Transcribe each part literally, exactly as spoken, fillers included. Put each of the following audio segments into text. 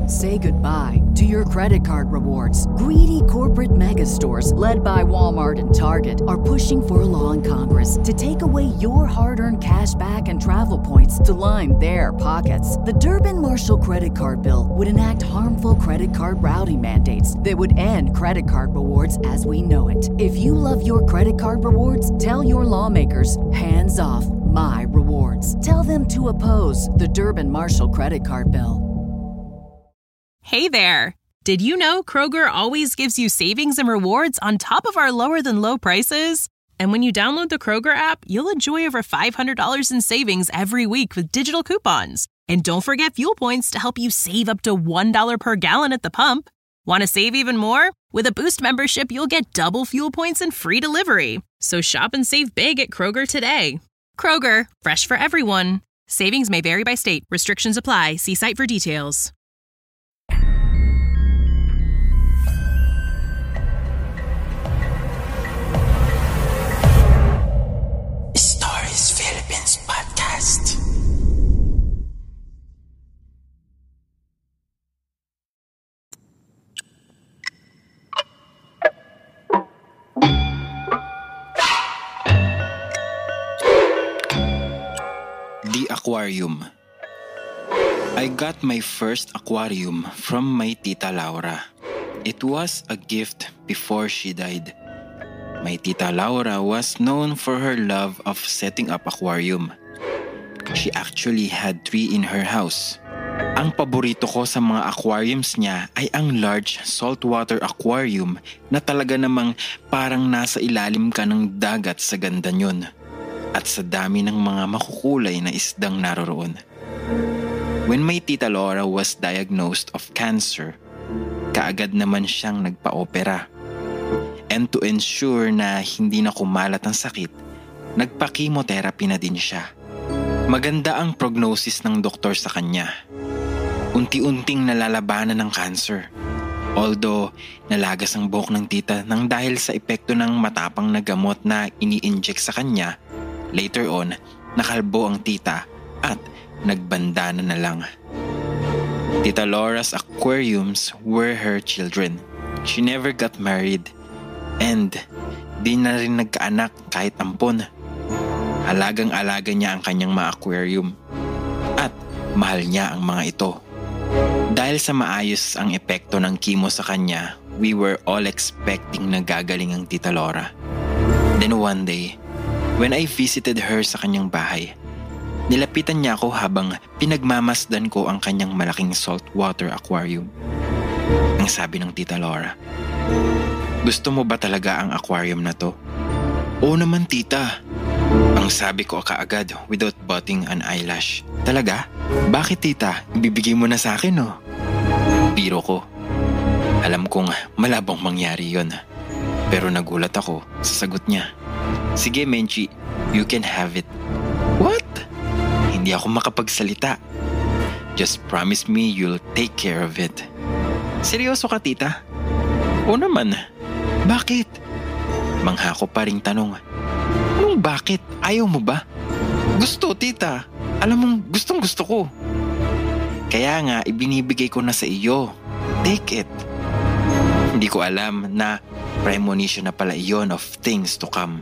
Say goodbye to your credit card rewards. Greedy corporate mega stores, led by Walmart and Target, are pushing for a law in Congress to take away your hard-earned cash back and travel points to line their pockets. The Durbin-Marshall credit card bill would enact harmful credit card routing mandates that would end credit card rewards as we know it. If you love your credit card rewards, tell your lawmakers, hands off my rewards. Tell them to oppose the Durbin-Marshall credit card bill. Hey there! Did you know Kroger always gives you savings and rewards on top of our lower-than-low prices? And when you download the Kroger app, you'll enjoy over five hundred dollars in savings every week with digital coupons. And don't forget fuel points to help you save up to one dollar per gallon at the pump. Want to save even more? With a Boost membership, you'll get double fuel points and free delivery. So shop and save big at Kroger today. Kroger, fresh for everyone. Savings may vary by state. Restrictions apply. See site for details. Stories Philippines Podcast. The Aquarium. I got my first aquarium from my Tita Laura. It was a gift before she died. My Tita Laura was known for her love of setting up aquarium. She actually had three in her house. Ang paborito ko sa mga aquariums niya ay ang large saltwater aquarium na talaga namang parang nasa ilalim ka ng dagat sa ganda niyon. At sa dami ng mga makukulay na isdang naroroon. When my Tita Laura was diagnosed of cancer, kaagad naman siyang nagpa-opera. And to ensure na hindi na kumalat ang sakit, nagpa-chemotherapy na din siya. Maganda ang prognosis ng doktor sa kanya. Unti-unting nalalabanan ng cancer. Although nalagas ang buhok ng tita nang dahil sa epekto ng matapang na gamot na ini-inject sa kanya, later on, nakalbo ang tita at nagbandana na lang. Tita Laura's aquariums were her children. She never got married and di na rin nagkaanak kahit ampon. Alagang-alaga niya ang kanyang mga aquarium at mahal niya ang mga ito. Dahil sa maayos ang epekto ng chemo sa kanya, we were all expecting na gagaling ang Tita Laura. Then one day, when I visited her sa kanyang bahay, nilapitan niya ako habang pinagmamasdan ko ang kanyang malaking saltwater aquarium. Ang sabi ng Tita Laura, "Gusto mo ba talaga ang aquarium na to?" "Oo naman, tita." Ang sabi ko kaagad without batting an eyelash. "Talaga? Bakit, tita? Ibibigay mo na sa akin, oh." Biro ko. Alam kong malabong mangyari yon. Pero nagulat ako sa sagot niya. "Sige, Menchi, you can have it." "What?" Hindi ako makapagsalita. "Just promise me you'll take care of it." "Seryoso ka, tita?" "Oo naman." "Bakit?" Mangha ko pa ring tanong. "Anong bakit? Ayaw mo ba?" "Gusto, tita. Alam mong gustong gusto ko." "Kaya nga, ibinibigay ko na sa iyo. Take it." Hindi ko alam na premonition na pala iyon of things to come.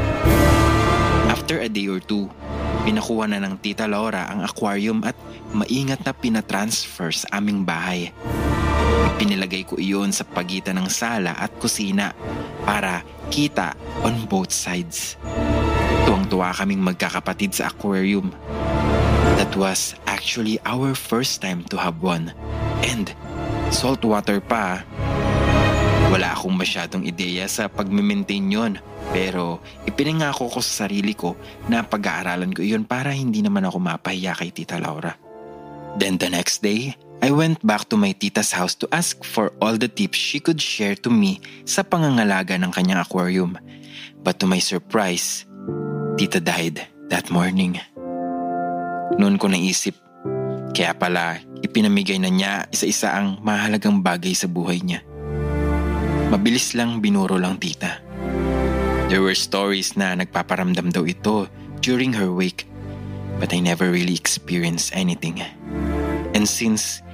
After a day or two, pinakuha na ng Tita Laura ang aquarium at maingat na pinatransfer sa aming bahay. Pinilagay ko iyon sa pagitan ng sala at kusina para kita on both sides. Tuwang-tuwa kaming magkakapatid sa aquarium. That was actually our first time to have one. And saltwater pa. Wala akong masyadong ideya sa pag-maintain yon. Pero ipinangako ko sa sarili ko na pag-aaralan ko iyon para hindi naman ako mapahiya kay Tita Laura. Then the next day, I went back to my tita's house to ask for all the tips she could share to me sa pangangalaga ng kanyang aquarium. But to my surprise, Tita died that morning. Noon ko naisip, kaya pala ipinamigay na niya isa-isa ang mahalagang bagay sa buhay niya. Mabilis lang binuro lang tita. There were stories na nagpaparamdam daw ito during her wake, but I never really experienced anything. And since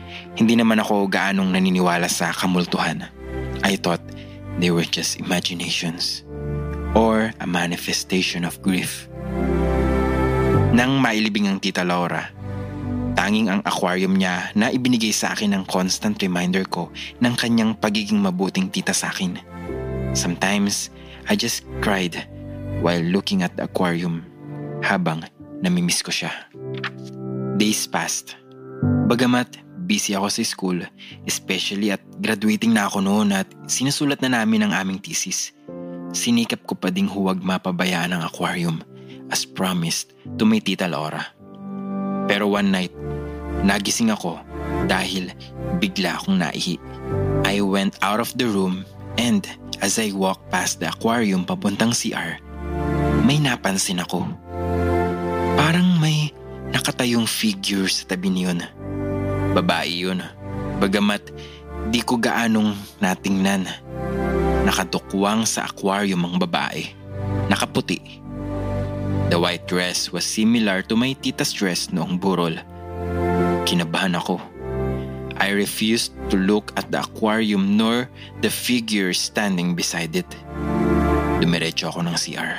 Hindi naman ako gaanong naniniwala sa kamultuhan. I thought they were just imaginations or a manifestation of grief. Nang mailibing ang Tita Laura, tanging ang aquarium niya na ibinigay sa akin ng constant reminder ko ng kanyang pagiging mabuting tita sa akin. Sometimes, I just cried while looking at the aquarium habang namimiss ko siya. Days passed. Bagamat busy ako sa school, especially at graduating na ako noon at sinusulat na namin ang aming thesis, sinikap ko pa ding huwag mapabayaan ang aquarium as promised to my Tita Laura. Pero one night, nagising ako dahil bigla akong naihi. I went out of the room and as I walked past the aquarium papuntang C R, may napansin ako. Parang may nakatayong figure sa tabi niyon. Babae yun. Bagamat di ko gaanong natingnan. Nakatukwang sa aquarium ang babae. Nakaputi. The white dress was similar to my tita's dress noong burol. Kinabahan ako. I refused to look at the aquarium nor the figure standing beside it. Dumiretso ako ng C R.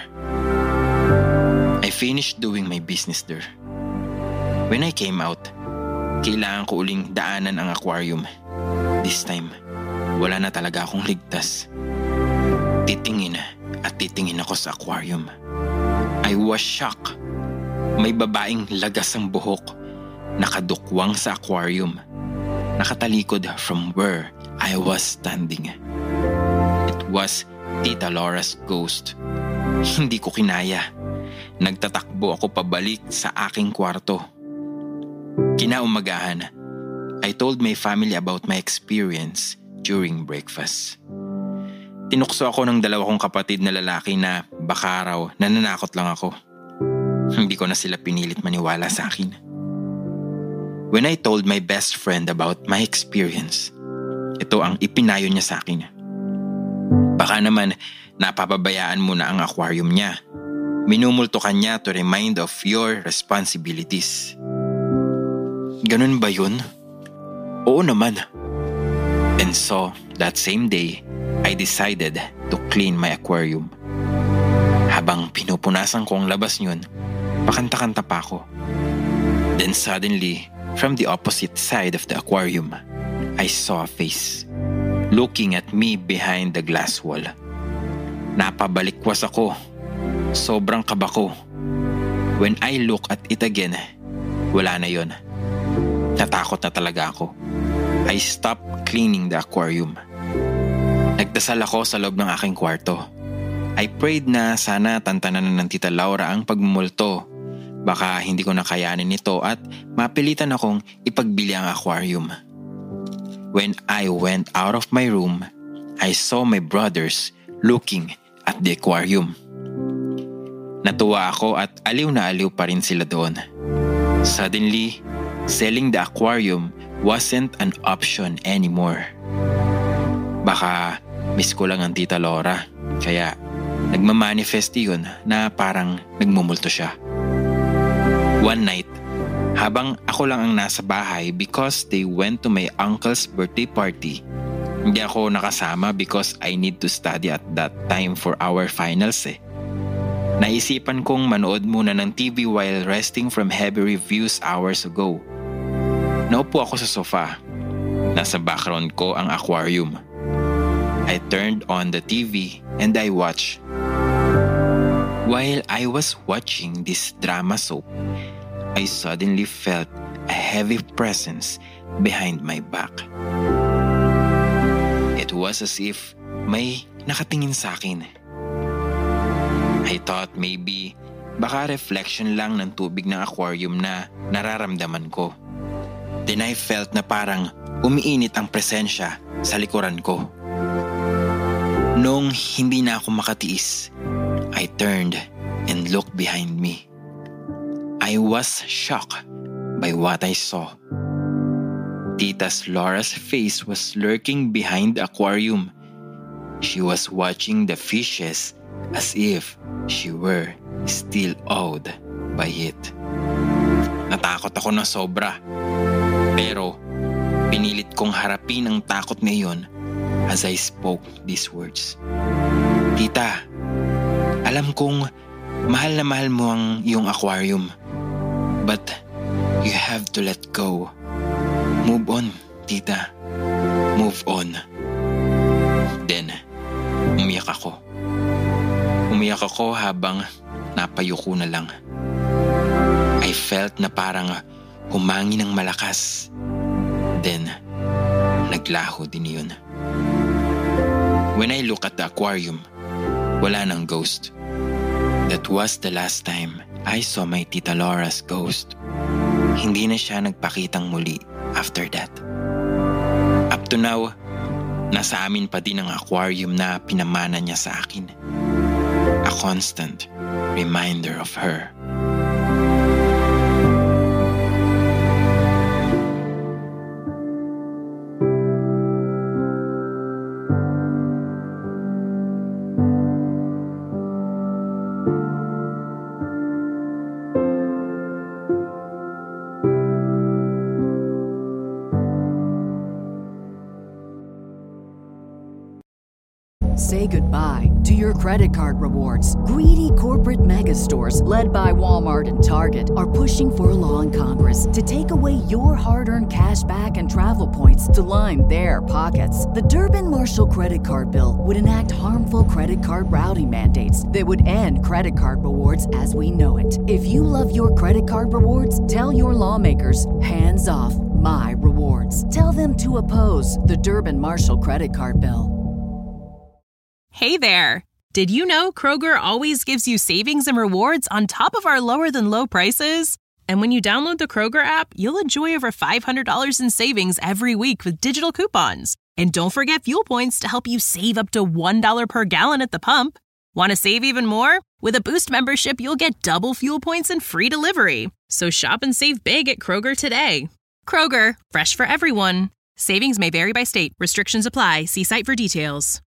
I finished doing my business there. When I came out, kailangan ko uling daanan ang aquarium. This time, wala na talaga akong ligtas. Titingin at titingin ako sa aquarium. I was shocked. May babaeng lagas ang buhok, nakadukwang sa aquarium, nakatalikod from where I was standing. It was Tita Laura's ghost. Hindi ko kinaya. Nagtatakbo ako pabalik sa aking kwarto. Kinaumagahan, I told my family about my experience during breakfast. Tinukso ako ng dalawa kong kapatid na lalaki na baka raw nananakot lang ako. Hindi ko na sila pinilit maniwala sa akin. When I told my best friend about my experience, ito ang ipinayo niya sa akin. Baka naman napapabayaan mo na ang aquarium niya. Minumulto ka niya to remind of your responsibilities. Ganun ba yun? Oo naman. And so, that same day, I decided to clean my aquarium. Habang pinupunasan ko ang labas niyon, pakanta-kanta pa ako. Then suddenly, from the opposite side of the aquarium, I saw a face looking at me behind the glass wall. Napabalikwas ako. Sobrang kaba ko. When I look at it again, wala na yon. Natakot na talaga ako. I stopped cleaning the aquarium. Nagdasal ako sa loob ng aking kwarto. I prayed na sana tantanan na ng Tita Laura ang pagmumulto. Baka hindi ko nakayanin ito at mapilitan akong ipagbili ang aquarium. When I went out of my room, I saw my brothers looking at the aquarium. Natuwa ako at aliw na aliw pa rin sila doon. Suddenly, selling the aquarium wasn't an option anymore. Baka miss ko lang ang Tita Laura, kaya nagmamanifest yun na parang nagmumulto siya. One night, habang ako lang ang nasa bahay because they went to my uncle's birthday party, hindi ako nakasama because I need to study at that time for our finals eh. Naisipan kong manood muna ng T V while resting from heavy reviews hours ago. Naupo ako sa sofa. Nasa background ko ang aquarium. I turned on the T V and I watched. While I was watching this drama soap, I suddenly felt a heavy presence behind my back. It was as if may nakatingin sa akin. I thought maybe baka reflection lang ng tubig ng aquarium na nararamdaman ko. Then I felt na parang umiinit ang presensya sa likuran ko. Nung hindi na ako makatiis, I turned and looked behind me. I was shocked by what I saw. Tita's Laura's face was lurking behind the aquarium. She was watching the fishes as if she were still awed by it. Natakot ako ng sobra. Pero Pinilit kong harapin ang takot na iyon as I spoke these words. Tita, alam kong mahal na mahal mo ang iyong aquarium. But you have to let go. Move on, tita. Move on. Then, umiyak ako. Umiyak ako habang napayuko na lang. I felt na parang humangin ng malakas. Then, naglaho din yun. When I look at the aquarium, wala nang ghost. That was the last time I saw my Tita Laura's ghost. Hindi na siya nagpakitang muli after that. Up to now, nasa amin pa din ang aquarium na pinamana niya sa akin. A constant reminder of her. Say goodbye to your credit card rewards. Greedy corporate mega stores, led by Walmart and Target, are pushing for a law in Congress to take away your hard-earned cash back and travel points to line their pockets. The Durbin-Marshall credit card bill would enact harmful credit card routing mandates that would end credit card rewards as we know it. If you love your credit card rewards, tell your lawmakers, hands off my rewards. Tell them to oppose the Durbin-Marshall credit card bill. Hey there! Did you know Kroger always gives you savings and rewards on top of our lower-than-low prices? And when you download the Kroger app, you'll enjoy over five hundred dollars in savings every week with digital coupons. And don't forget fuel points to help you save up to one dollar per gallon at the pump. Want to save even more? With a Boost membership, you'll get double fuel points and free delivery. So shop and save big at Kroger today. Kroger, fresh for everyone. Savings may vary by state. Restrictions apply. See site for details.